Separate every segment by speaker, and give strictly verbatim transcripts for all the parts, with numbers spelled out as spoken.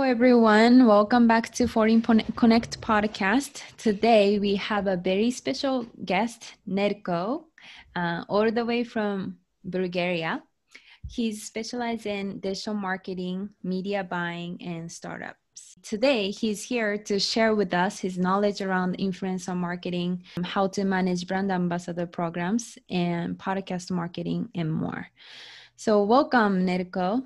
Speaker 1: everyone. Welcome back to Foreign Connect podcast. Today we have a very special guest, Nerko, uh, all the way from Bulgaria. He's specialized in digital marketing, media buying, and startups. Today, he's here to share with us his knowledge around influencer marketing, how to manage brand ambassador programs, and podcast marketing, and more. So welcome, Nerko.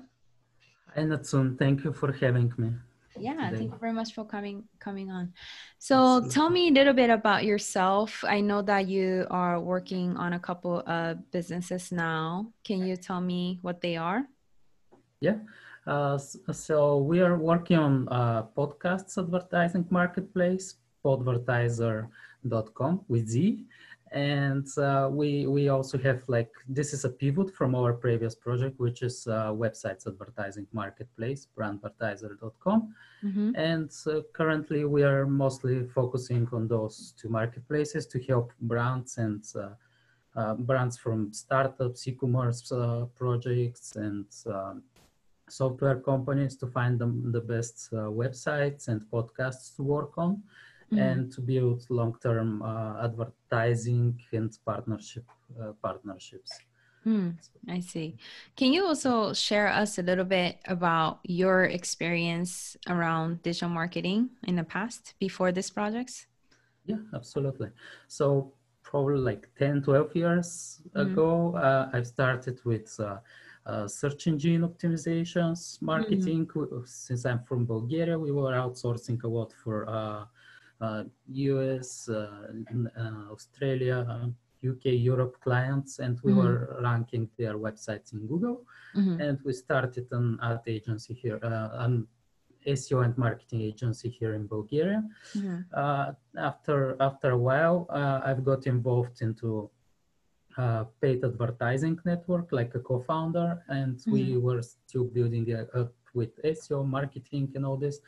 Speaker 2: Hi, Natsun. Thank you for having me.
Speaker 1: Yeah,
Speaker 2: today.
Speaker 1: Thank you very much for coming coming on. So
Speaker 2: Absolutely.
Speaker 1: Tell me a little bit about yourself. I know that you are working on a couple of businesses now. Can you tell me what they are?
Speaker 2: Yeah. Uh, so we are working on uh, podcasts advertising marketplace, podvertiser dot com with Z. And uh, we we also have like, this is a pivot from our previous project, which is uh, websites advertising marketplace, brandvertiser dot com. Mm-hmm. And uh, currently we are mostly focusing on those two marketplaces to help brands and uh, uh, brands from startups, e-commerce uh, projects, and uh, software companies to find them the best uh, websites and podcasts to work on, mm-hmm. and to build long-term uh, advertising and partnership uh, partnerships.
Speaker 1: Mm, I see. Can you also share us a little bit about your experience around digital marketing in the past before this project?
Speaker 2: Yeah, absolutely. So probably like ten, twelve years mm. ago, uh, I started with uh, uh, search engine optimizations, marketing. Mm-hmm. Since I'm from Bulgaria, we were outsourcing a lot for uh, uh, U S, uh, uh, Australia, U K, Europe clients, and we mm-hmm. were ranking their websites in Google. Mm-hmm. And we started an ad agency here, uh, an S E O and marketing agency here in Bulgaria. Mm-hmm. Uh, after after a while, uh, I've got involved into uh, paid advertising network, like a co-founder, and mm-hmm. we were still building it up with S E O, marketing, and all this.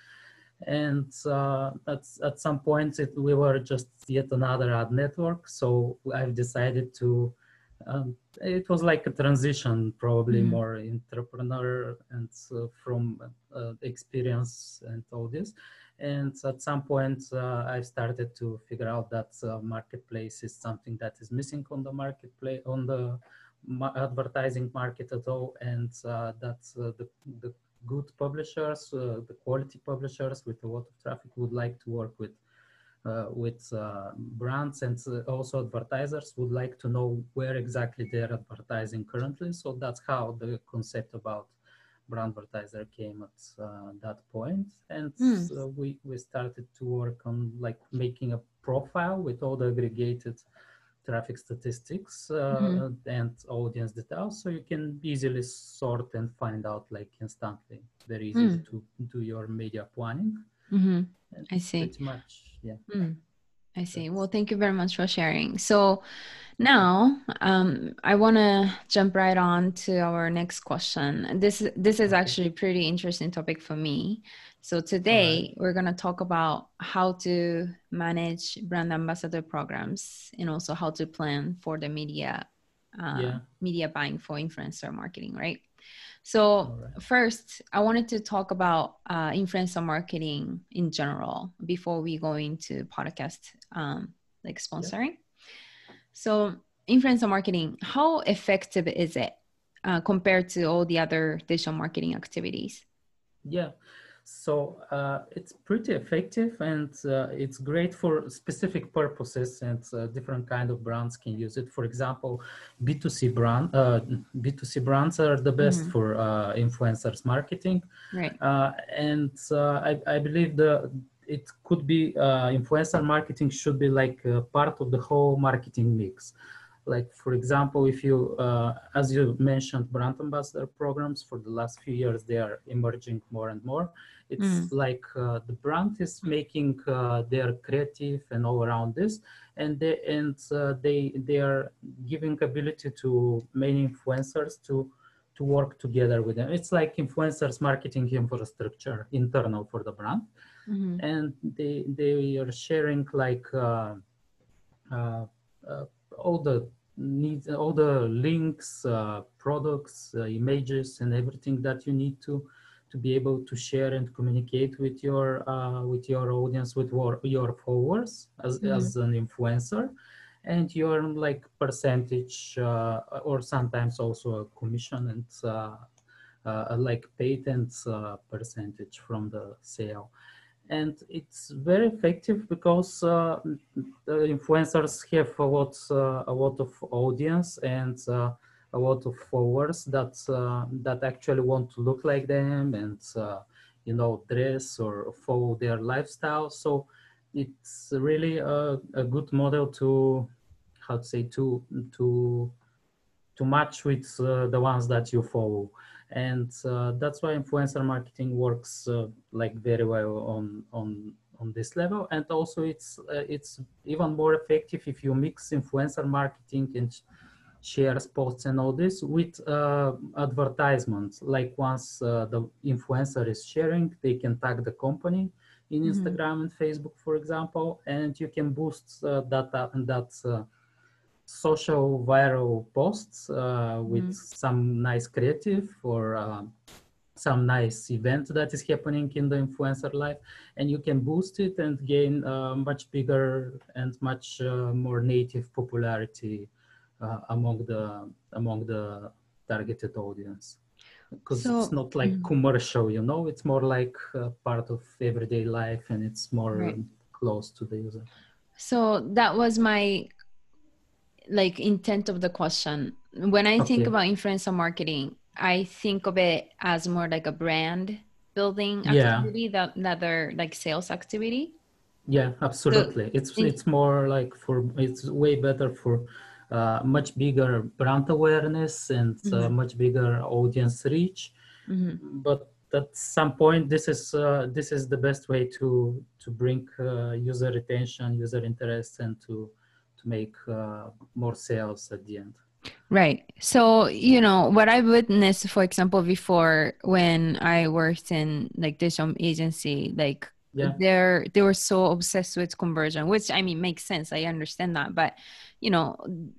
Speaker 2: And uh, at, at some point, it, we were just yet another ad network. So I've decided to, um, it was like a transition, probably mm-hmm. more entrepreneur and uh, from uh, experience and all this. And at some point, uh, I started to figure out that uh, marketplace is something that is missing on the marketplace, on the ma- advertising market at all. And uh, that's uh, the, the good publishers, uh, the quality publishers with a lot of traffic would like to work with uh, with uh, brands, and uh, also advertisers would like to know where exactly they're advertising currently. So that's how the concept about Brandvertiser came at uh, that point. And mm. uh, we, we started to work on like making a profile with all the aggregated traffic statistics uh, mm-hmm. and audience details, so you can easily sort and find out like instantly. Very easy mm. to do your media planning.
Speaker 1: Mm-hmm. I see.
Speaker 2: Pretty much, yeah.
Speaker 1: Mm. I see. Well, thank you very much for sharing. So now um, I want to jump right on to our next question. This, this is okay. actually a pretty interesting topic for me. So today right. we're going to talk about how to manage brand ambassador programs and also how to plan for the media, uh, yeah. media buying for influencer marketing, right? So right. first, I wanted to talk about uh, influencer marketing in general before we go into podcast um, like sponsoring. Yeah. So influencer marketing, how effective is it uh, compared to all the other digital marketing activities?
Speaker 2: Yeah. So uh, it's pretty effective, and uh, it's great for specific purposes, and uh, different kind of brands can use it. For example, B two C brand, uh, B two C brands are the best mm-hmm. for uh, influencers marketing,
Speaker 1: right?
Speaker 2: Uh, and uh, I, I believe the it could be uh, influencer marketing should be like a part of the whole marketing mix. Like, for example, if you, uh, as you mentioned, brand ambassador programs for the last few years, they are emerging more and more. It's mm. like uh, the brand is making uh, their creative and all around this, and they and uh, they they are giving ability to many influencers to to work together with them. It's like influencers marketing infrastructure internal for the brand, mm-hmm. and they they are sharing like. Uh, uh, uh, all the needs, all the links, uh, products, uh, images, and everything that you need to to be able to share and communicate with your uh, with your audience, with your, your followers as,
Speaker 1: Mm-hmm.
Speaker 2: as an influencer, and you earn like percentage uh, or sometimes also a commission and uh, uh, like patent uh, percentage from the sale. And it's very effective because uh, the influencers have a lot, uh, a lot of audience and uh, a lot of followers that uh, that actually want to look like them and uh, you know, dress or follow their lifestyle. So it's really a, a good model to, how to say, to to to match with uh, the ones that you follow. And uh, that's why influencer marketing works uh, like very well on on on this level. And also it's uh, it's even more effective if you mix influencer marketing and shares, posts, and all this with uh, advertisements. Like once uh, the influencer is sharing, they can tag the company in
Speaker 1: Mm-hmm.
Speaker 2: Instagram and Facebook, for example, and you can boost uh, that uh, that uh, social viral posts uh, with
Speaker 1: Mm-hmm.
Speaker 2: some nice creative or uh, some nice event that is happening in the influencer life, and you can boost it and gain uh, much bigger and much uh, more native popularity uh, among the among the targeted audience, because it's
Speaker 1: So,
Speaker 2: not like
Speaker 1: mm,
Speaker 2: commercial, you know, it's more like uh, part of everyday life and it's more
Speaker 1: right.
Speaker 2: close to the user.
Speaker 1: So that was my like intent of the question. When I think
Speaker 2: Okay.
Speaker 1: about influencer marketing, I think of it as more like a brand building
Speaker 2: Yeah.
Speaker 1: activity that another like sales activity.
Speaker 2: Yeah,
Speaker 1: So,
Speaker 2: absolutely. It's
Speaker 1: in,
Speaker 2: it's more like for, it's way better for uh, much bigger brand awareness and uh,
Speaker 1: mm-hmm,
Speaker 2: much bigger audience reach.
Speaker 1: mm-hmm.
Speaker 2: But at some point, this is uh, this is the best way to to bring uh, user retention, user interest, and to to make uh, more sales at the end.
Speaker 1: Right. So, you know, what I witnessed, for example, before when I worked in like digital agency, like
Speaker 2: Yeah,
Speaker 1: they're they were so obsessed with conversion, which I mean makes sense. I understand that. But, you know,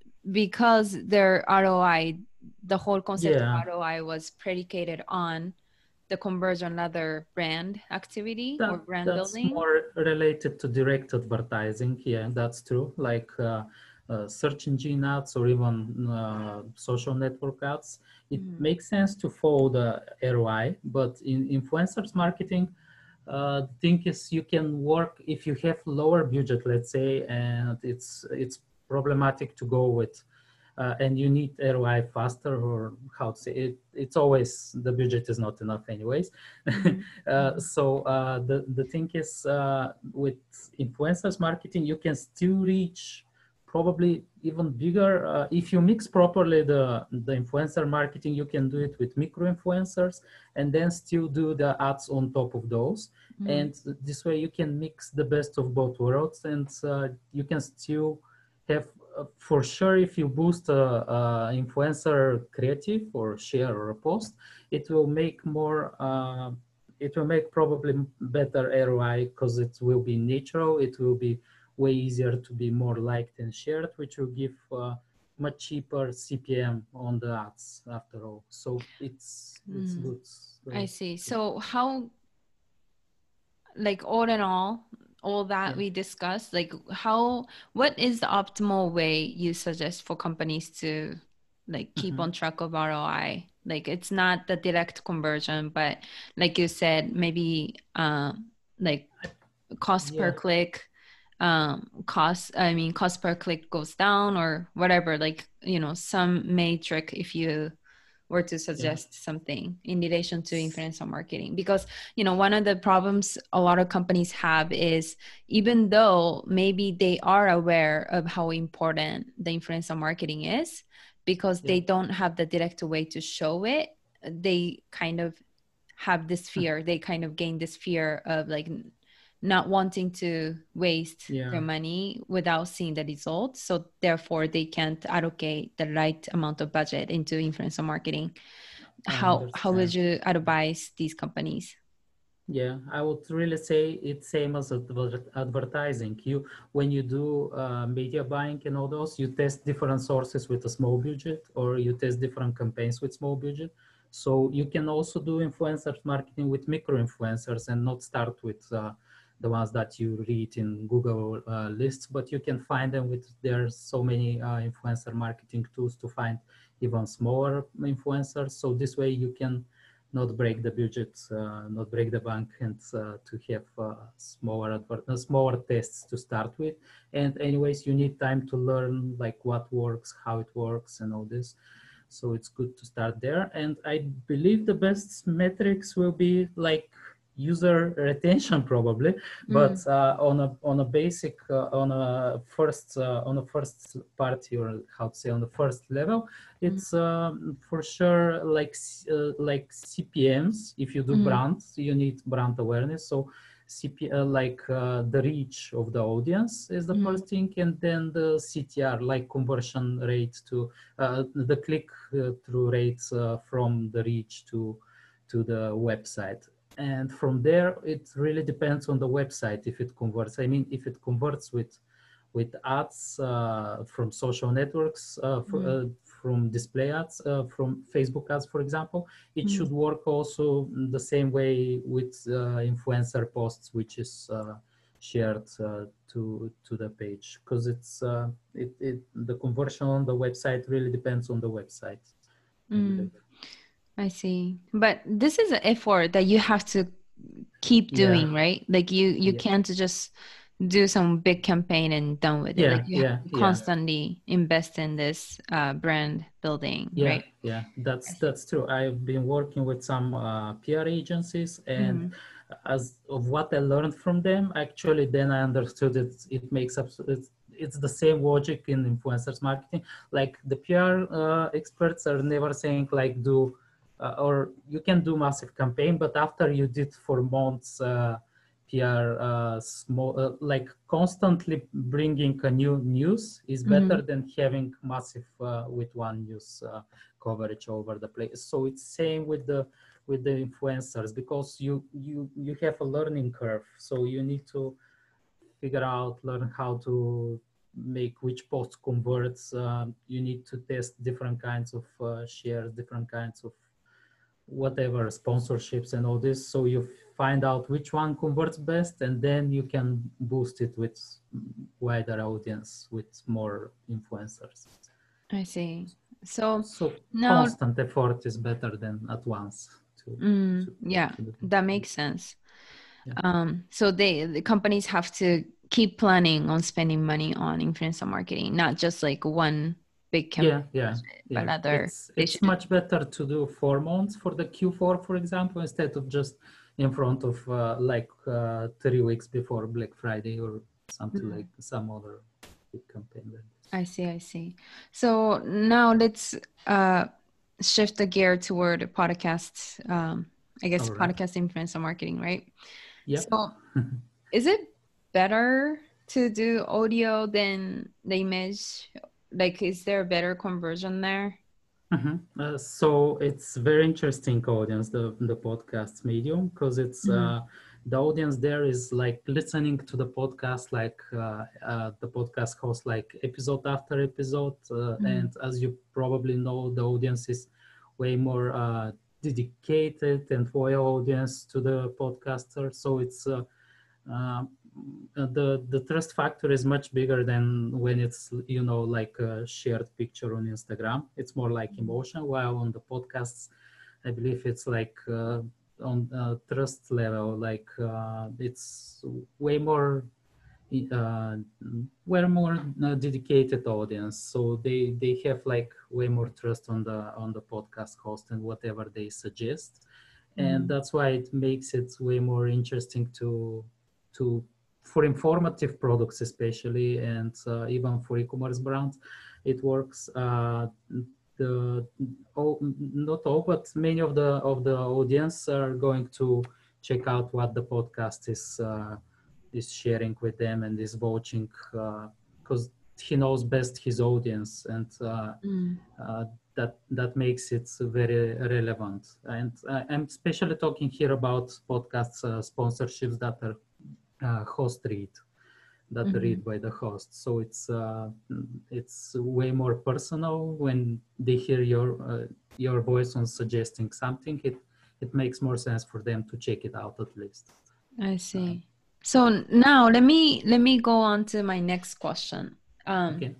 Speaker 1: because their R O I, the whole concept of
Speaker 2: yeah.
Speaker 1: R O I was predicated on the conversion other brand activity or
Speaker 2: That
Speaker 1: brand
Speaker 2: that's
Speaker 1: building.
Speaker 2: more related to direct advertising. Yeah, that's true. Like uh, uh, search engine ads or even uh, social network ads. It
Speaker 1: Mm-hmm.
Speaker 2: makes sense to follow the R O I, but in influencers marketing, uh, the thing is you can work if you have lower budget, let's say, and it's it's problematic to go with uh, and you need R O I faster, or how to say it, it's always the budget is not enough anyways.
Speaker 1: Mm-hmm.
Speaker 2: uh, so uh, the, the thing is uh, with influencers marketing, you can still reach probably even bigger. Uh, if you mix properly the, the influencer marketing, you can do it with micro influencers and then still do the ads on top of those.
Speaker 1: Mm-hmm.
Speaker 2: And this way you can mix the best of both worlds, and uh, you can still have uh, for sure, if you boost a, a influencer creative or share or a post, it will make more uh, it will make probably better R O I because it will be natural, it will be way easier to be more liked and shared, which will give uh, much cheaper C P M on the ads after all. So it's it's
Speaker 1: Mm-hmm.
Speaker 2: good.
Speaker 1: I
Speaker 2: So,
Speaker 1: see. So how, like all in all, all that
Speaker 2: yeah.
Speaker 1: we discussed, like how, what is the optimal way you suggest for companies to like keep
Speaker 2: Mm-hmm.
Speaker 1: on track of R O I? Like it's not the direct conversion, but like you said, maybe uh, like cost per
Speaker 2: Yeah.
Speaker 1: click, um, cost, I mean, cost per click goes down or whatever, like, you know, some metric if you were to
Speaker 2: Yeah.
Speaker 1: suggest something in relation to influencer marketing. Because, you know, one of the problems a lot of companies have is even though maybe they are aware of how important the influencer marketing is, because
Speaker 2: Yeah.
Speaker 1: they don't have the direct way to show it, they kind of have this fear, they kind of gain this fear of like not wanting to waste
Speaker 2: Yeah.
Speaker 1: their money without seeing the results. So therefore they can't allocate the right amount of budget into influencer marketing.
Speaker 2: I
Speaker 1: How how would
Speaker 2: understand.
Speaker 1: you advise these companies?
Speaker 2: Yeah, I would really say it's same as adver- advertising. You, when you do uh, media buying and all those, you test different sources with a small budget, or you test different campaigns with small budget. So you can also do influencer marketing with micro influencers and not start with uh, the ones that you read in Google uh, lists, but you can find them with, there's so many uh, influencer marketing tools to find even smaller influencers. So this way you can not break the budget, uh, not break the bank, and uh, to have uh, smaller advert, uh, smaller tests to start with. And anyways, you need time to learn like what works, how it works, and all this. So it's good to start there. And I believe the best metrics will be like user retention probably, but
Speaker 1: Mm.
Speaker 2: uh, on a on a basic uh, on a first uh, on a first party, or how to say, on the first level,
Speaker 1: Mm.
Speaker 2: it's um, for sure like uh, like C P Ms. If you do
Speaker 1: Mm.
Speaker 2: brands, you need brand awareness. So C P uh, like uh, the reach of the audience is the
Speaker 1: Mm.
Speaker 2: first thing, and then the C T R, like conversion rate to uh, the click uh, through rates uh, from the reach to to the website. And from there, it really depends on the website if it converts. I mean, if it converts with with ads uh, from social networks, uh, for,
Speaker 1: Mm.
Speaker 2: uh, from display ads, uh, from Facebook ads, for example, it
Speaker 1: Mm.
Speaker 2: should work also the same way with uh, influencer posts, which is uh, shared uh, to to the page, because it's uh, it, it the conversion on the website really depends on the website, I
Speaker 1: Mm.
Speaker 2: believe.
Speaker 1: I see. But this is an effort that you have to keep
Speaker 2: Yeah,
Speaker 1: doing, right? Like you you
Speaker 2: yeah,
Speaker 1: can't just do some big campaign and done with it. Like
Speaker 2: yeah,
Speaker 1: you have
Speaker 2: yeah,
Speaker 1: to
Speaker 2: yeah.
Speaker 1: constantly invest in this uh, brand building,
Speaker 2: Yeah,
Speaker 1: right?
Speaker 2: yeah,
Speaker 1: I
Speaker 2: that's
Speaker 1: see.
Speaker 2: that's true. I've been working with some uh, P R agencies, and
Speaker 1: Mm.
Speaker 2: as of what I learned from them, actually, then I understood it. It makes up. It's, it's the same logic in influencers marketing. Like the P R uh, experts are never saying like do, uh, or you can do massive campaign, but after you did for months. Uh, P R uh, small, uh, like constantly bringing a new news is better
Speaker 1: Mm.
Speaker 2: than having massive uh, with one news uh, coverage over the place. So it's same with the with the influencers, because you you you have a learning curve. So you need to figure out, learn how to make which post converts. Um, you need to test different kinds of uh, shares, different kinds of whatever sponsorships and all this, so you find out which one converts best, and then you can boost it with wider audience, with more influencers.
Speaker 1: I see. So
Speaker 2: So
Speaker 1: now,
Speaker 2: constant effort is better than at once to
Speaker 1: mm,
Speaker 2: to,
Speaker 1: yeah,
Speaker 2: to do.
Speaker 1: that makes sense.
Speaker 2: Yeah,
Speaker 1: Um, so they the companies have to keep planning on spending money on influencer marketing, not just like one big campaign,
Speaker 2: yeah, yeah,
Speaker 1: but
Speaker 2: yeah.
Speaker 1: rather
Speaker 2: It's
Speaker 1: they
Speaker 2: it's
Speaker 1: should.
Speaker 2: much better to do four months for the Q four, for example, instead of just in front of uh, like uh, three weeks before Black Friday or something,
Speaker 1: Mm.
Speaker 2: like some other big campaign like this.
Speaker 1: I see, I see. So now let's uh, shift the gear toward podcast. Um, I guess
Speaker 2: All right.
Speaker 1: podcast influencer marketing, right?
Speaker 2: Yep.
Speaker 1: So is it better to do audio than the image? Like, is there a better conversion there?
Speaker 2: Mhm. Uh, so it's very interesting audience, the the podcast medium, because it's
Speaker 1: Mm.
Speaker 2: uh, the audience there is like listening to the podcast, like uh, uh, the podcast host, like episode after episode, uh,
Speaker 1: Mm.
Speaker 2: and as you probably know, the audience is way more uh, dedicated and loyal audience to the podcaster. So it's uh, uh, the the trust factor is much bigger than when it's, you know, like a shared picture on Instagram. It's more like emotion, while on the podcasts I believe it's like uh, on uh, trust level, like uh, it's way more uh, way more uh, dedicated audience, so they they have like way more trust on the on the podcast host and whatever they suggest, and
Speaker 1: Mm.
Speaker 2: that's why it makes it way more interesting to to for informative products especially, and uh, even for e-commerce brands it works. Uh, the all, not all, but many of the of the audience are going to check out what the podcast is uh, is sharing with them and is watching, because uh, he knows best his audience, and uh,
Speaker 1: Mm.
Speaker 2: uh, that that makes it very relevant. And uh, I'm especially talking here about podcasts uh, sponsorships that are uh, host read. that
Speaker 1: Mm-hmm.
Speaker 2: read by the host. So it's uh, it's way more personal when they hear your uh, your voice on suggesting something. It it makes more sense for them to check it out at least.
Speaker 1: I see. Uh, so now let me let me go on to my next question. Um,
Speaker 2: okay.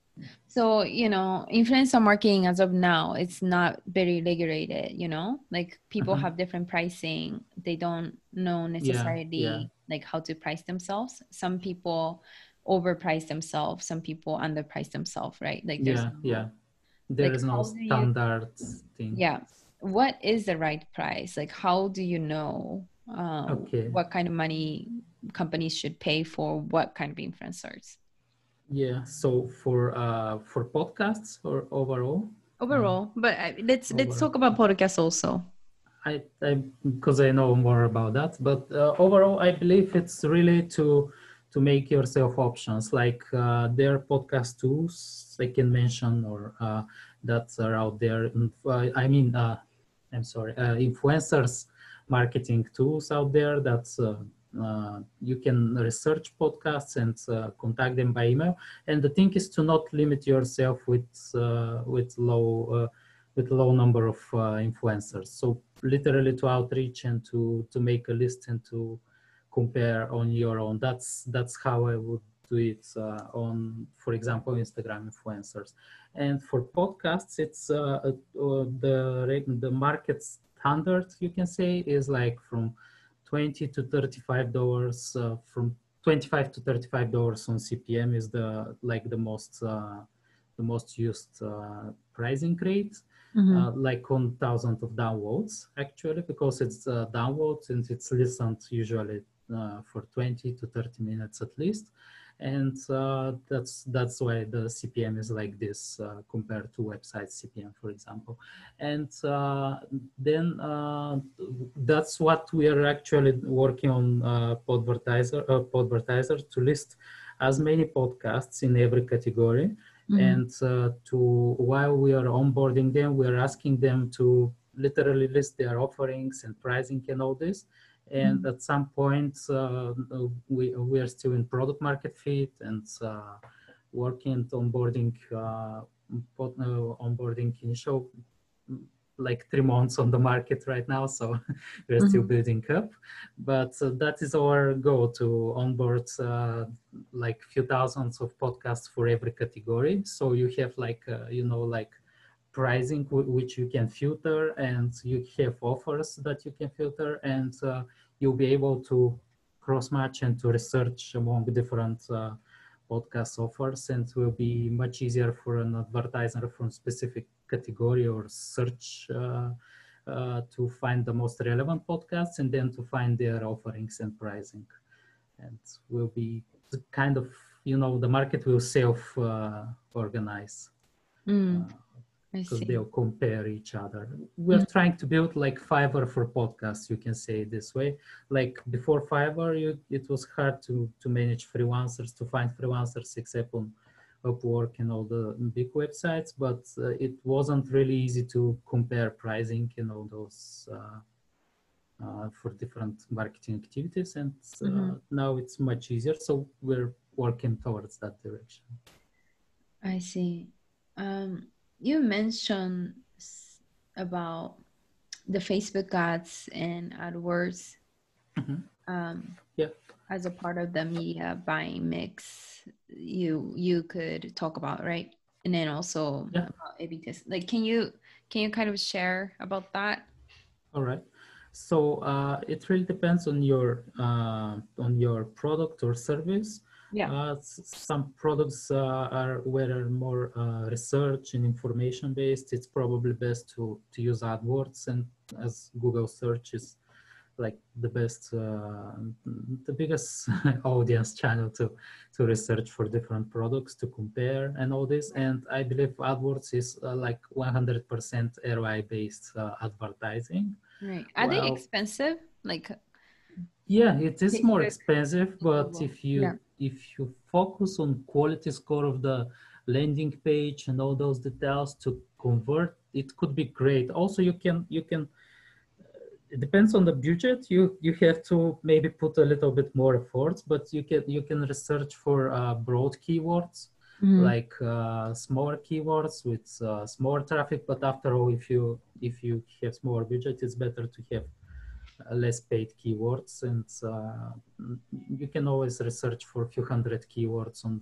Speaker 1: So, you know, influencer marketing as of now, it's not very regulated, you know, like people
Speaker 2: Mm-hmm.
Speaker 1: have different pricing. They don't know necessarily
Speaker 2: yeah, yeah.
Speaker 1: like how to price themselves. Some people overprice themselves, some people underprice themselves, right? Like there's
Speaker 2: yeah,
Speaker 1: no,
Speaker 2: yeah. There
Speaker 1: like
Speaker 2: is no
Speaker 1: how do you,
Speaker 2: standard thing.
Speaker 1: yeah, what is the right price? Like how do you know uh,
Speaker 2: Okay.
Speaker 1: what kind of money companies should pay for what kind of influencers?
Speaker 2: Yeah. So for uh for podcasts or overall?
Speaker 1: Overall, but uh, let's let's
Speaker 2: Overall.
Speaker 1: talk about podcasts also.
Speaker 2: I, I because I know more about that, but uh, overall, I believe it's really to to make yourself options. Like uh, there are podcast tools I can mention or uh, that are out there. Uh, I mean, uh, I'm sorry, uh, influencers marketing tools out there that uh, uh, you can research podcasts and uh, contact them by email. And the thing is to not limit yourself with uh, with low. Uh, with low number of uh, influencers. So literally to outreach and to to make a list and to compare on your own. That's that's how I would do it uh, on, for example, Instagram influencers. And for podcasts, it's uh, uh, the the market standard, you can say, is like from twenty to thirty-five dollars. Uh, from twenty-five to thirty-five dollars on C P M is the like the most uh, the most used uh, pricing rate.
Speaker 1: Mm-hmm.
Speaker 2: Uh, like on thousands of downloads actually, because it's uh, downloads and it's listened usually uh, for twenty to thirty minutes at least, and uh, that's that's why the C P M is like this uh, compared to website C P M, for example. And uh, then uh, that's what we are actually working on uh, Podvertiser, uh, Podvertiser to list as many podcasts in every category. Mm-hmm. And uh, to while we are onboarding them, we are asking them to literally list their offerings and pricing and all this. And mm-hmm. at some point, uh, we we are still in product market fit and uh, working onboarding uh, pod, uh, onboarding initial like three months on the market right now, so we're mm-hmm. still building up. But uh, that is our goal, to onboard uh, like few thousands of podcasts for every category. So you have like uh, you know like pricing w- which you can filter, and you have offers that you can filter, and uh, you'll be able to cross match and to research among different uh, podcast offers, and it will be much easier for an advertiser from specific category or search uh, uh, to find the most relevant podcasts, and then to find their offerings and pricing. And will be the kind of, you know, the market will self uh, organize.
Speaker 1: Mm.
Speaker 2: Uh, because they'll compare each other. We're mm-hmm. trying to build like Fiverr for podcasts, you can say it this way. Like before Fiverr, you, it was hard to, to manage freelancers, to find freelancers except on Upwork and all the big websites, but uh, it wasn't really easy to compare pricing and all those uh, uh, for different marketing activities. And uh, mm-hmm. now it's much easier. So we're working towards that direction.
Speaker 1: I see. Um, you mentioned about the Facebook ads and AdWords mm-hmm. um,
Speaker 2: yeah.
Speaker 1: as a part of the media buying mix. You you could talk about, right? And then also
Speaker 2: yeah.
Speaker 1: about A B test. Like, can you can you kind of share about that?
Speaker 2: All right. So uh, it really depends on your uh, on your product or service.
Speaker 1: Yeah.
Speaker 2: Uh, some products uh, are where more uh, research and information based. It's probably best to to use AdWords, and as Google search is like the best, uh, the biggest audience channel to to research for different products, to compare and all this. And I believe AdWords is uh, like one hundred percent R O I based uh, advertising.
Speaker 1: Right. Are well, they expensive? Like,
Speaker 2: yeah, it is more expensive, but if you
Speaker 1: yeah.
Speaker 2: if you focus on quality score of the landing page and all those details to convert, it could be great. Also, you can you can it depends on the budget. You you have to maybe put a little bit more efforts, but you can you can research for uh, broad keywords,
Speaker 1: Mm-hmm.
Speaker 2: like uh, smaller keywords with uh, smaller traffic. But after all, if you if you have smaller budget, it's better to have uh, less paid keywords, and uh, you can always research for a few hundred keywords on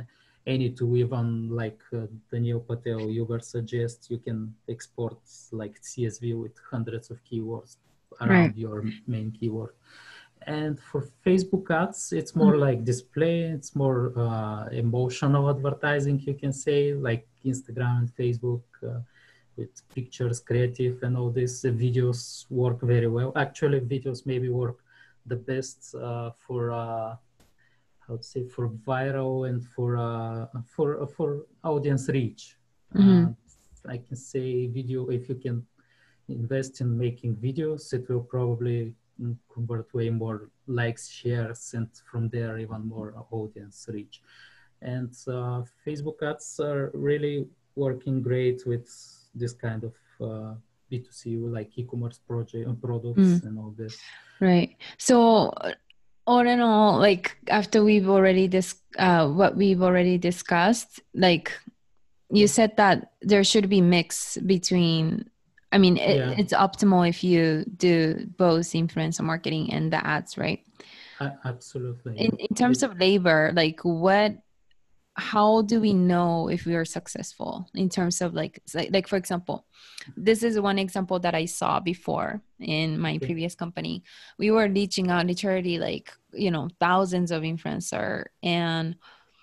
Speaker 2: any tool, even like uh, Daniel Patel Uber suggests. You can export like C S V with hundreds of keywords around
Speaker 1: Right.
Speaker 2: your main keyword. And for Facebook ads, it's more mm-hmm. like display, it's more uh, emotional advertising, you can say, like Instagram and Facebook uh, with pictures, creative, and all this. Uh, videos work very well. Actually, videos maybe work the best uh, for uh, how to say, for viral and for uh, for for audience reach. Mm-hmm. uh, I can say video, if you can invest in making videos, it will probably convert way more likes, shares, and from there even more audience reach. And uh, Facebook ads are really working great with this kind of uh, B two C, like e-commerce project products mm. and all this.
Speaker 1: Right. So all in all, like after we've already dis- uh, what we've already discussed, like you said that there should be mix between, I mean, it, yeah. it's optimal if you do both influencer marketing and the ads, right?
Speaker 2: Uh, absolutely.
Speaker 1: In, in terms it, of labor, like what, how do we know if we are successful in terms of like, like for example, this is one example that I saw before in my okay. previous company. We were reaching out literally like, you know, thousands of influencer, and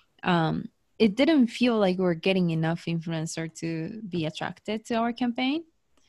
Speaker 1: um, it didn't feel like we were getting enough influencer to be attracted to our campaign.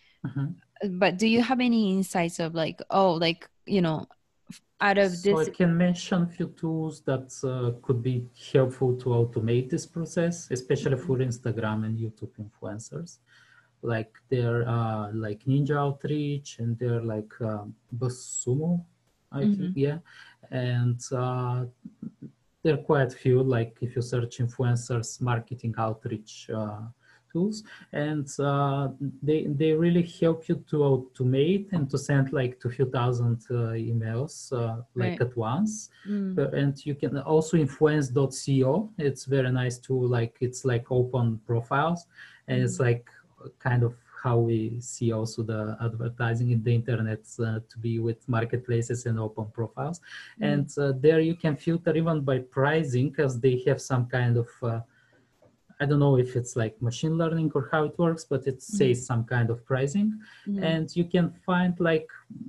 Speaker 1: Mm-hmm. But do you have any insights of like, oh, like, you know, out of
Speaker 2: so
Speaker 1: this?
Speaker 2: I can mention a few tools that uh, could be helpful to automate this process, especially for Instagram and YouTube influencers. Like they're uh, like Ninja Outreach, and they're like uh, BuzzSumo, I mm-hmm. think, yeah. And uh, there are quite a few, like if you search influencers marketing outreach uh, tools, and uh, they they really help you to automate and to send like to a few thousand uh, emails uh, like right. at once. Mm. Uh, and you can also influence dot co. It's very nice tool. Like it's like open profiles, and mm. it's like kind of how we see also the advertising in the internet uh, to be with marketplaces and open profiles. Mm. And uh, there you can filter even by pricing, because they have some kind of uh, I don't know if it's like machine learning or how it works, but it says mm. some kind of pricing, mm. and you can find like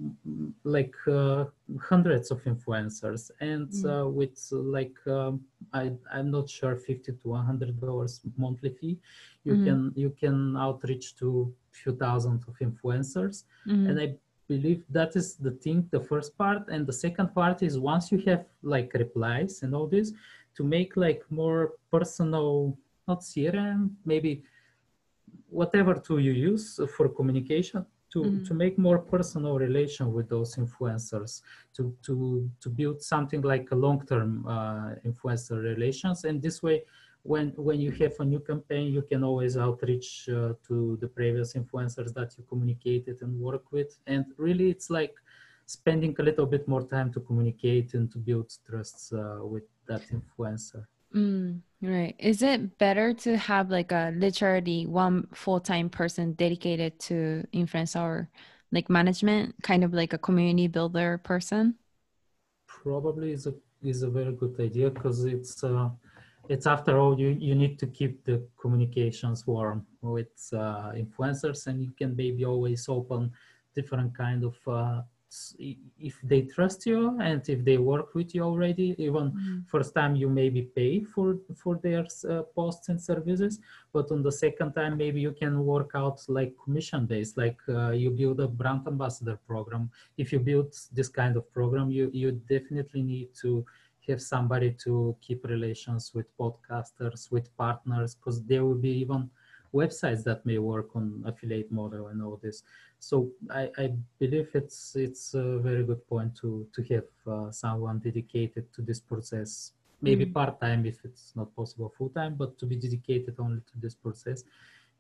Speaker 2: like uh, hundreds of influencers, and mm. uh, with like um, I I'm not sure fifty to one hundred dollars monthly fee, you mm. can you can outreach to few thousand of influencers, mm. and I believe that is the thing, the first part. And the second part is once you have like replies and all this, to make like more personal, not C R M, maybe whatever tool you use for communication, to, mm. to make more personal relation with those influencers, to, to, to build something like a long-term uh, influencer relations. And this way, when, when you have a new campaign, you can always outreach uh, to the previous influencers that you communicated and work with. And really, it's like spending a little bit more time to communicate and to build trust uh, with that influencer.
Speaker 1: Mm, right. Is it better to have like a literally one full-time person dedicated to influence or like management, kind of like a community builder person?
Speaker 2: Probably is a is a very good idea, because it's uh, it's after all you you need to keep the communications warm with uh, influencers, and you can maybe always open different kind of uh, if they trust you and if they work with you already. Even mm. first time you maybe pay for for their uh, posts and services, but on the second time maybe you can work out like commission based, like uh, you build a brand ambassador program. If you build this kind of program, you you definitely need to have somebody to keep relations with podcasters, with partners, because there will be even websites that may work on affiliate model and all this. So I, I believe it's it's a very good point to to have uh, someone dedicated to this process, maybe mm. part-time if it's not possible full-time, but to be dedicated only to this process.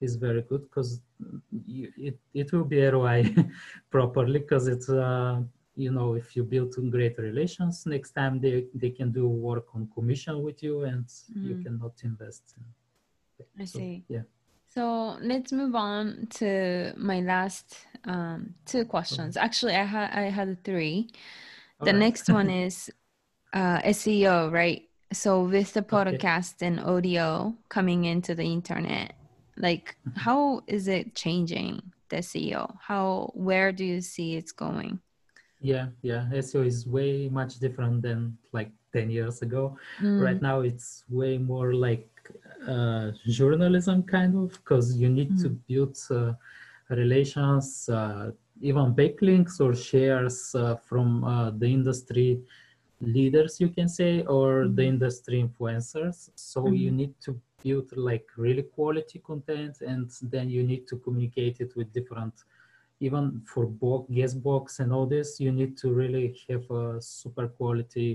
Speaker 2: is very good because it, it will be R O I properly, because it's, uh, you know, if you build great relations, next time they, they can do work on commission with you, and mm. you cannot invest.
Speaker 1: I
Speaker 2: so,
Speaker 1: see.
Speaker 2: Yeah.
Speaker 1: So let's move on to my last um, two questions. Okay. Actually, I, ha- I had three. All the right. next one is uh, S E O, right? So with the podcast okay. and audio coming into the internet, like how is it changing the S E O? How, where do you see it's going?
Speaker 2: Yeah, yeah. S E O is way much different than like ten years ago. Mm. Right now, it's way more like uh, journalism kind of, because you need mm. to build uh, relations, uh, even backlinks or shares uh, from uh, the industry leaders, you can say, or mm. the industry influencers. So mm. you need to build like really quality content, and then you need to communicate it with different, even for book, guest box and all this, you need to really have a super quality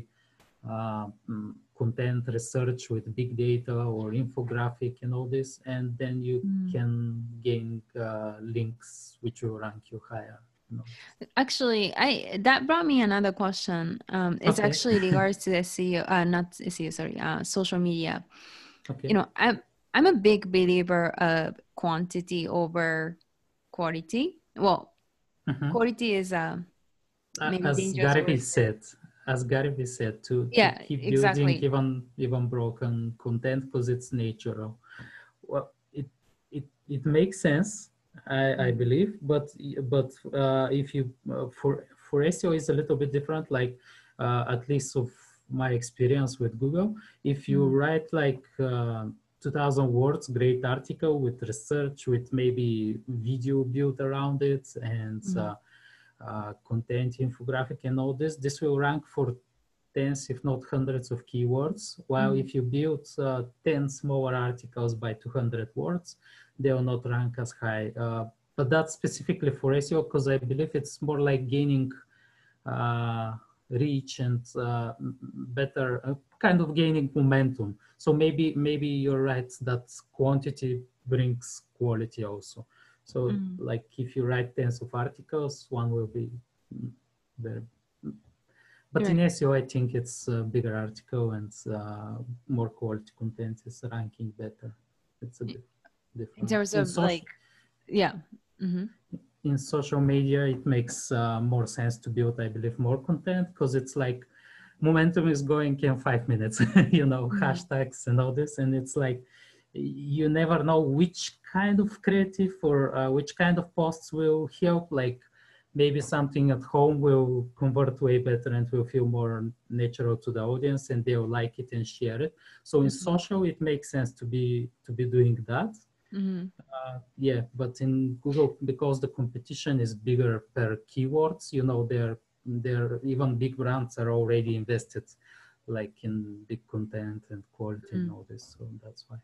Speaker 2: uh, content research with big data or infographic and all this, and then you mm. can gain uh, links which will rank you higher. You know.
Speaker 1: Actually, I that brought me another question. Um, it's okay. actually regards to S E O, uh, not S E O, sorry, uh, social media. Okay. You know, I'm I'm a big believer of quantity over quality. Well, mm-hmm. quality is uh, maybe
Speaker 2: as
Speaker 1: dangerous
Speaker 2: Gary Vee
Speaker 1: word.
Speaker 2: said, as Gary Vee said, to,
Speaker 1: yeah,
Speaker 2: to keep
Speaker 1: exactly.
Speaker 2: building even even broken content because it's natural. Well, it it it makes sense, I, mm-hmm. I believe, but but uh, if you uh, for for S E O is a little bit different. Like uh, at least of my experience with Google, if you mm-hmm. write like uh, two thousand words, great article with research, with maybe video built around it, and mm-hmm. uh, uh, content, infographic, and all this, this will rank for tens, if not hundreds of keywords. While mm-hmm. if you build uh, ten smaller articles by two hundred words, they will not rank as high. Uh, but that's specifically for S E O, because I believe it's more like gaining uh, reach and uh, better, uh, kind of gaining momentum. So maybe maybe you're right that quantity brings quality also. So mm. like if you write tens of articles, one will be very, but right. in S E O, I think it's a bigger article and uh, more quality content is ranking better. It's a bit different.
Speaker 1: In terms of in social, like, yeah. Mm-hmm.
Speaker 2: In social media, it makes uh, more sense to build, I believe, more content, because it's like momentum is going in five minutes, you know, mm-hmm. hashtags and all this. And it's like, you never know which kind of creative or uh, which kind of posts will help. Like maybe something at home will convert way better and will feel more natural to the audience, and they'll like it and share it. So in mm-hmm. social, it makes sense to be to be doing that. Mm-hmm. Uh, yeah, but in Google, because the competition is bigger per keywords, you know, they're they're even big brands are already invested like in big content and quality mm. and all this, so that's why.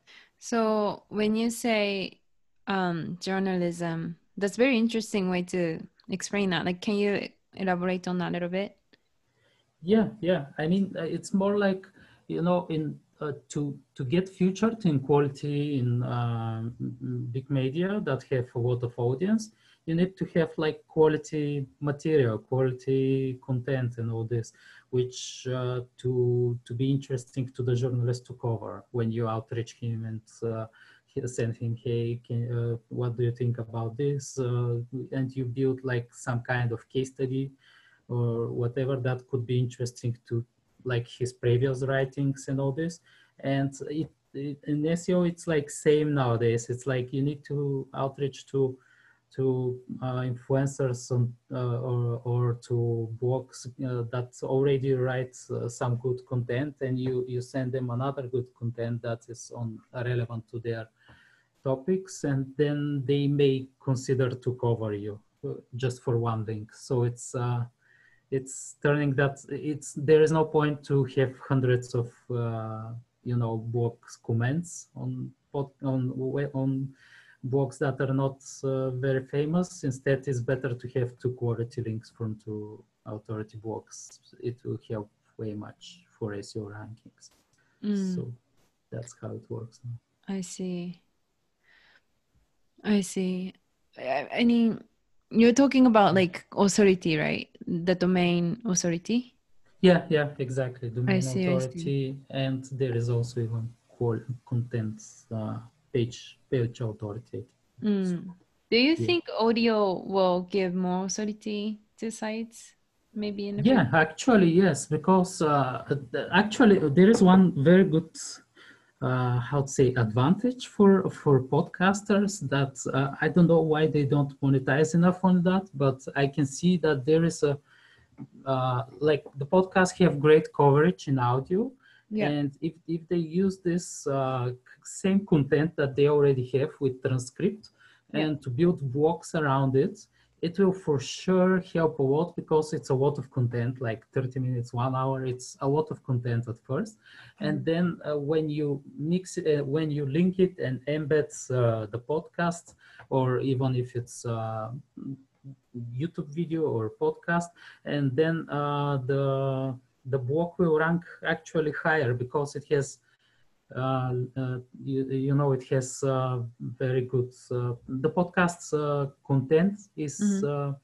Speaker 1: So when you say um, journalism, that's very interesting way to explain that. Like, can you elaborate on that a little bit?
Speaker 2: Yeah, yeah. I mean, it's more like, you know, in uh, to to get featured in quality in um, big media that have a lot of audience, you need to have like quality material, quality content, and all this, which uh, to to be interesting to the journalist to cover when you outreach him and uh, send him, hey, can, uh, what do you think about this? Uh, and you build like some kind of case study or whatever that could be interesting to like his previous writings and all this. And it, it in S E O, it's like same nowadays. It's like you need to outreach to to uh, influencers on, uh, or, or to blogs uh, that already write uh, some good content, and you, you send them another good content that is on uh, relevant to their topics, and then they may consider to cover you uh, just for one link. So it's uh, it's turning that it's there is no point to have hundreds of uh, you know blogs comments on on on blogs that are not uh, very famous. Instead, it's better to have two quality links from two authority blogs. It will help way much for S E O rankings. Mm. So that's how it works now.
Speaker 1: I see. I see. I, I mean, you're talking about like authority, right? The domain authority.
Speaker 2: Yeah, yeah, exactly.
Speaker 1: I
Speaker 2: Domain
Speaker 1: see, I see.
Speaker 2: authority, and there is also even qual content uh, page page authority. So,
Speaker 1: Mm. Do you
Speaker 2: yeah.
Speaker 1: think audio will give more authority to sites maybe in the
Speaker 2: Yeah,
Speaker 1: future?
Speaker 2: actually, yes, because uh, th- actually uh, there is one very good, uh, how to say, advantage for for podcasters that uh, I don't know why they don't monetize enough on that, but I can see that there is a uh, like the podcasts have great coverage in audio,
Speaker 1: Yeah.
Speaker 2: and if if they use this uh, same content that they already have with transcript
Speaker 1: Yeah.
Speaker 2: and to build blocks around it, it will for sure help a lot because it's a lot of content, like thirty minutes, one hour. It's a lot of content at first, and
Speaker 1: Mm.
Speaker 2: then uh, when you mix it, uh, when you link it and embed uh, the podcast, or even if it's uh, YouTube video or podcast, and then uh, the the block will rank actually higher because it has uh, uh, you, you know it has uh, very good uh, the podcast's uh, content is
Speaker 1: Mhm.
Speaker 2: uh,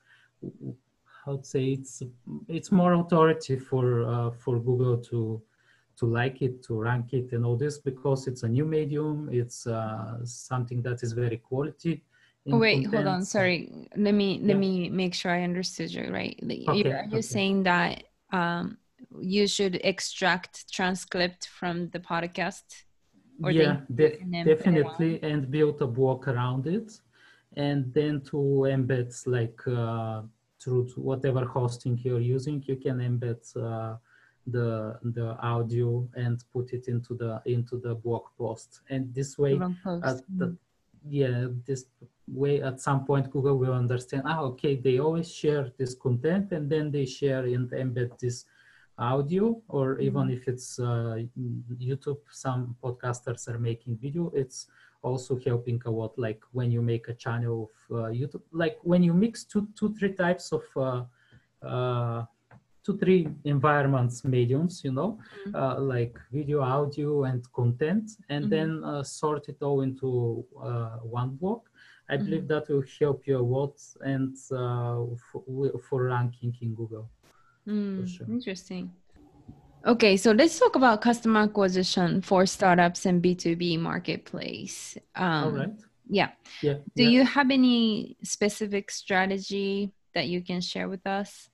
Speaker 2: how to say it's it's more authority for uh, for Google to to like it, to rank it, and all this because it's a new medium. It's uh, something that is very quality
Speaker 1: Oh,
Speaker 2: in
Speaker 1: wait, hold
Speaker 2: content.
Speaker 1: on. Sorry. Let me let
Speaker 2: Yeah.
Speaker 1: me make sure I understood you right. Like, you-
Speaker 2: Okay.
Speaker 1: Are you
Speaker 2: Okay.
Speaker 1: saying that um you should extract transcript from the podcast or they
Speaker 2: Yeah,
Speaker 1: need to
Speaker 2: def
Speaker 1: and then put it on?
Speaker 2: definitely, and build a block around it, and then to embed like uh, through to whatever hosting you're using, you can embed uh, the the audio and put it into the into the blog post, and this way,
Speaker 1: Blog
Speaker 2: at
Speaker 1: post.
Speaker 2: the
Speaker 1: Mm.
Speaker 2: yeah, this way at some point Google will understand. Ah, okay, they always share this content, and then they share and embed this audio, or even
Speaker 1: Mhm.
Speaker 2: if it's uh, YouTube, some podcasters are making video. It's also helping a lot, like when you make a channel of uh, YouTube, like when you mix two, two, three types of uh, uh, two, three environments, mediums, you know, uh, like video, audio, and content, and
Speaker 1: Mhm.
Speaker 2: then uh, sort it all into uh, one block. I believe
Speaker 1: Mhm.
Speaker 2: that will help you a lot, and uh, for, for ranking in Google, for
Speaker 1: Mm.
Speaker 2: sure.
Speaker 1: Interesting. Okay, so let's talk about customer acquisition for startups and B two B marketplace.
Speaker 2: All
Speaker 1: Um,
Speaker 2: right.
Speaker 1: yeah.
Speaker 2: Yeah,
Speaker 1: Do
Speaker 2: yeah.
Speaker 1: you have any specific strategy that you can share with us?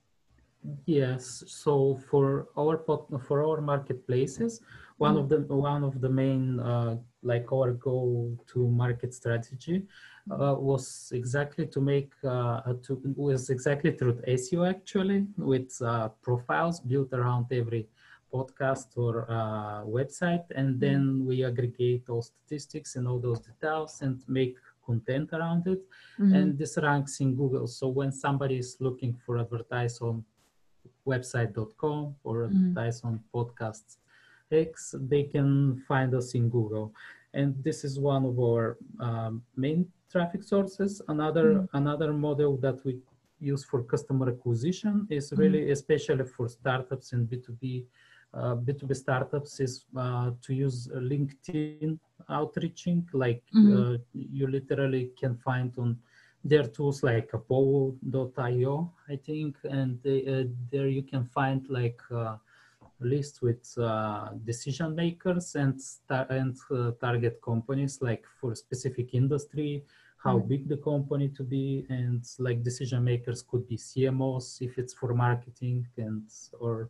Speaker 2: Yes. So for our pot- for our marketplaces, one
Speaker 1: Mhm.
Speaker 2: of the one of the main uh, like our go to market strategy uh, was exactly to make uh, to was exactly through S E O, actually, with uh, profiles built around every podcast or uh, website, and
Speaker 1: Mhm.
Speaker 2: then we aggregate those statistics and all those details and make content around it,
Speaker 1: Mhm.
Speaker 2: and this ranks in Google. So when somebody is looking for advertise on website dot com or
Speaker 1: Mhm.
Speaker 2: advertise on podcasts X, they can find us in Google. And this is one of our um, main traffic sources. Another
Speaker 1: Mhm.
Speaker 2: another model that we use for customer acquisition is
Speaker 1: Mhm.
Speaker 2: really, especially for startups and B two B uh, B two B startups, is uh, to use LinkedIn outreaching. Like
Speaker 1: Mhm.
Speaker 2: uh, you literally can find on there are tools like apollo dot io, I think, and they, uh, there you can find like uh, a list with uh, decision makers and tar- and uh, target companies, like for specific industry, how
Speaker 1: Mhm.
Speaker 2: big the company to be, and like decision makers could be C M Os if it's for marketing, and or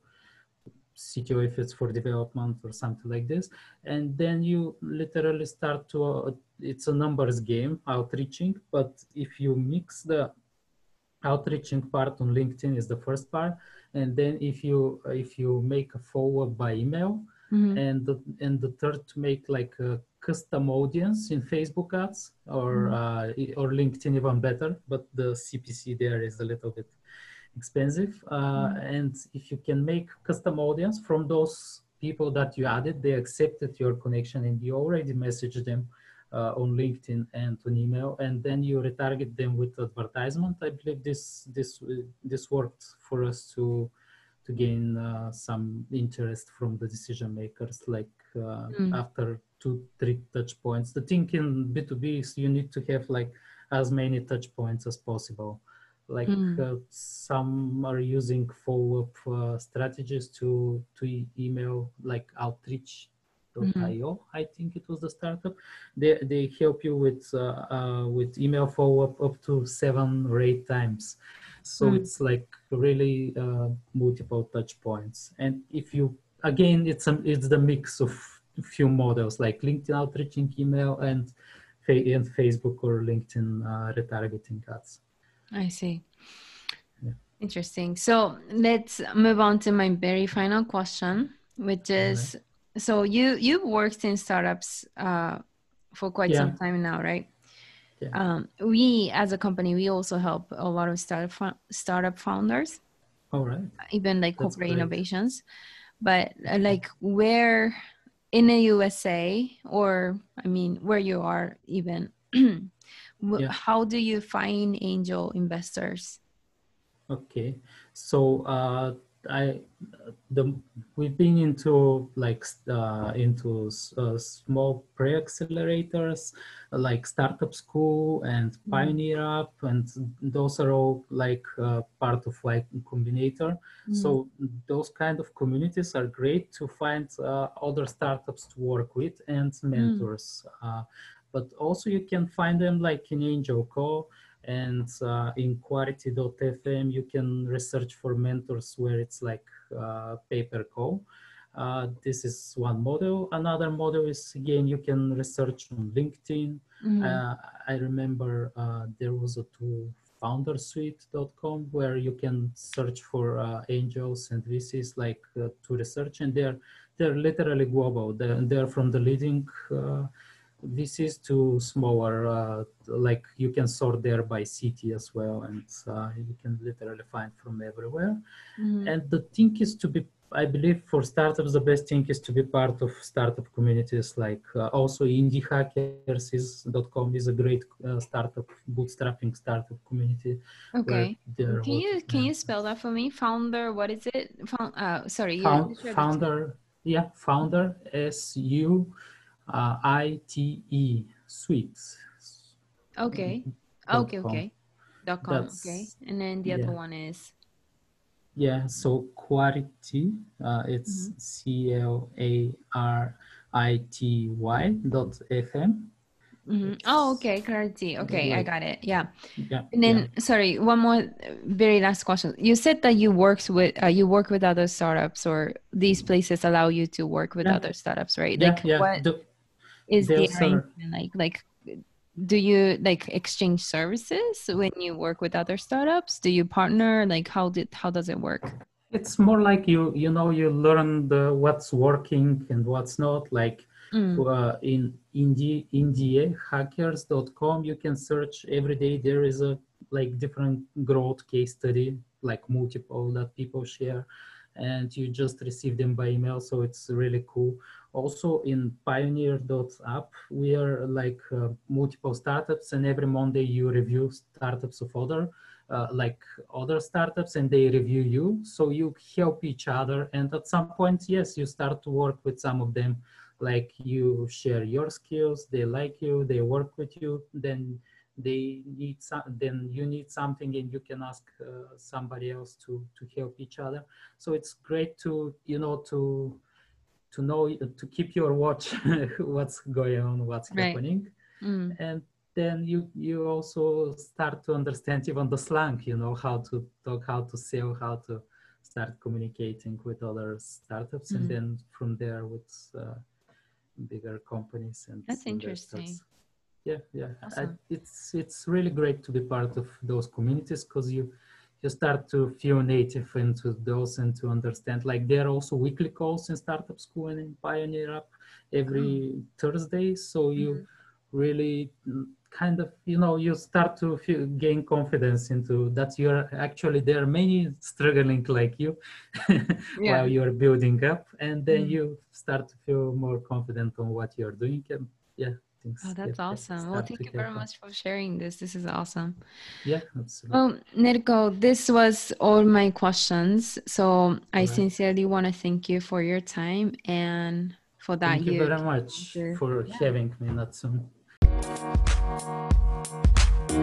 Speaker 2: C T O if it's for development or something like this. And then you literally start to, uh, it's a numbers game, outreaching. But if you mix the outreaching part on LinkedIn is the first part, and then if you if you make a follow-up by email,
Speaker 1: Mhm.
Speaker 2: and the, and the third to make like a custom audience in Facebook ads or
Speaker 1: Mhm.
Speaker 2: uh, or LinkedIn, even better, but the C P C there is a little bit expensive. Uh,
Speaker 1: Mhm.
Speaker 2: and if you can make custom audience from those people that you added, they accepted your connection and you already messaged them uh, on LinkedIn and on email, and then you retarget them with advertisement. I believe this this this worked for us to to gain uh, some interest from the decision makers. Like uh,
Speaker 1: Mhm.
Speaker 2: after two three touch points, the thing in B two B is you need to have like as many touch points as possible. Like
Speaker 1: Mm.
Speaker 2: uh, some are using follow-up uh, strategies to to e- email, like outreach dot i o.
Speaker 1: Mm-hmm.
Speaker 2: I think it was the startup. They they help you with uh, uh, with email follow-up up to seven or eight times. So
Speaker 1: Mm.
Speaker 2: it's like really uh, multiple touch points. And if you again, it's a, it's the mix of few models like LinkedIn outreaching email and and Facebook or LinkedIn uh, retargeting ads.
Speaker 1: I see.
Speaker 2: Yeah.
Speaker 1: Interesting. So let's move on to my very final question, which
Speaker 2: Right.
Speaker 1: is, so you you've worked in startups uh, for quite
Speaker 2: Yeah.
Speaker 1: some time now, right?
Speaker 2: Yeah.
Speaker 1: Um, we as a company, we also help a lot of startup fo- startup founders,
Speaker 2: All right.
Speaker 1: even like
Speaker 2: That's
Speaker 1: corporate
Speaker 2: great.
Speaker 1: innovations. But uh, like where in the U S A, or I mean, where you are even, wh-
Speaker 2: Yeah.
Speaker 1: how do you find angel investors?
Speaker 2: Okay. So uh, I the we've been into like uh, into uh, small pre-accelerators like Startup School and
Speaker 1: Mm.
Speaker 2: Pioneer Up, and those are all like uh, part of like Combinator.
Speaker 1: Mm.
Speaker 2: So those kind of communities are great to find uh, other startups to work with and
Speaker 1: Mm.
Speaker 2: mentors. Uh, but also you can find them like in AngelCo. And uh, in Quarity dot f m, you can research for mentors where it's like uh, paper call. Uh, this is one model. Another model is, again, you can research on LinkedIn.
Speaker 1: Mm.
Speaker 2: Uh, I remember uh, there was a tool, foundersuite dot com, where you can search for uh, angels and V Cs like uh, to research, and they're they're literally global. They're, they're from the leading uh, V Cs to smaller, uh, like you can sort there by city as well, and uh, you can literally find from everywhere.
Speaker 1: Mm.
Speaker 2: And the thing is to be, I believe for startups, the best thing is to be part of startup communities. Like uh, also indie hackers dot com is a great uh, startup, bootstrapping startup community where
Speaker 1: Okay.
Speaker 2: they're
Speaker 1: Can
Speaker 2: working.
Speaker 1: you can you spell that for me? Founder, what is it? Found, uh, sorry, you,
Speaker 2: Found,
Speaker 1: you shared the two.
Speaker 2: founder, yeah, founder, S U uh, I T E, suites
Speaker 1: Okay.
Speaker 2: dot
Speaker 1: Okay,
Speaker 2: com.
Speaker 1: okay. Dot com. Okay.
Speaker 2: That's,
Speaker 1: And then the other
Speaker 2: yeah,
Speaker 1: one is.
Speaker 2: yeah. So Clarity, uh, it's
Speaker 1: Mm-hmm.
Speaker 2: C L A R I T Y dot F M.
Speaker 1: Mm-hmm. Oh,
Speaker 2: It's
Speaker 1: okay. Clarity. Okay, I
Speaker 2: like,
Speaker 1: got it. Yeah.
Speaker 2: yeah,
Speaker 1: And
Speaker 2: yeah,
Speaker 1: then, sorry, one more uh, very last question. You said that you works with uh, you work with other startups, or these places allow you to work with
Speaker 2: yeah,
Speaker 1: other startups, right?
Speaker 2: yeah,
Speaker 1: Like,
Speaker 2: yeah.
Speaker 1: what
Speaker 2: The,
Speaker 1: is the
Speaker 2: those are,
Speaker 1: arrangement like? Like, do you like exchange services when you work with other startups? Do you partner? Like, how did how does it work?
Speaker 2: it's more like you, you know, you learn the what's working and what's not. Like
Speaker 1: Mm.
Speaker 2: uh, in indie indie hackers dot com, you can search every day. There is a like different growth case study, like multiple that people share, and you just receive them by email. So it's really cool. Also in pioneer dot app, we are like uh, multiple startups, and every Monday you review startups of other uh, like other startups, and they review you, so you help each other. And at some point, yes, you start to work with some of them, like you share your skills, they like you, they work with you, then they need some, then you need something, and you can ask uh, somebody else to to help each other. So it's great to, you know, to to know, to keep your watch what's going on, what's
Speaker 1: Right.
Speaker 2: happening.
Speaker 1: Mm.
Speaker 2: And then you you also start to understand even the slang, you know, how to talk, how to sell, how to start communicating with other startups, and
Speaker 1: Mm.
Speaker 2: then from there with uh, bigger companies and
Speaker 1: That's interesting.
Speaker 2: investors. Yeah, yeah. I,
Speaker 1: Awesome.
Speaker 2: it's it's really great to be part of those communities, because you you start to feel native into those and to understand. Like there are also weekly calls in Startup School and in Pioneer Up
Speaker 1: Oh.
Speaker 2: every Thursday. So you
Speaker 1: Mhm.
Speaker 2: really mm, kind of, you know, you start to feel, gain confidence into that you're actually, there are many struggling like you while
Speaker 1: Yeah.
Speaker 2: you're building up, and then
Speaker 1: Mm.
Speaker 2: you start to feel more confident on what you're doing. And yeah,
Speaker 1: Oh,
Speaker 2: things get,
Speaker 1: that's
Speaker 2: get
Speaker 1: awesome. Well,
Speaker 2: start
Speaker 1: thank
Speaker 2: to
Speaker 1: you very
Speaker 2: happen.
Speaker 1: much for sharing this. This is awesome.
Speaker 2: Yeah, absolutely.
Speaker 1: Well, Nirko, this was all my questions. So I
Speaker 2: All right.
Speaker 1: sincerely want to thank you for your time and for that
Speaker 2: Thank you
Speaker 1: you
Speaker 2: very
Speaker 1: came
Speaker 2: much
Speaker 1: to.
Speaker 2: for
Speaker 1: Yeah.
Speaker 2: having me, Natsun.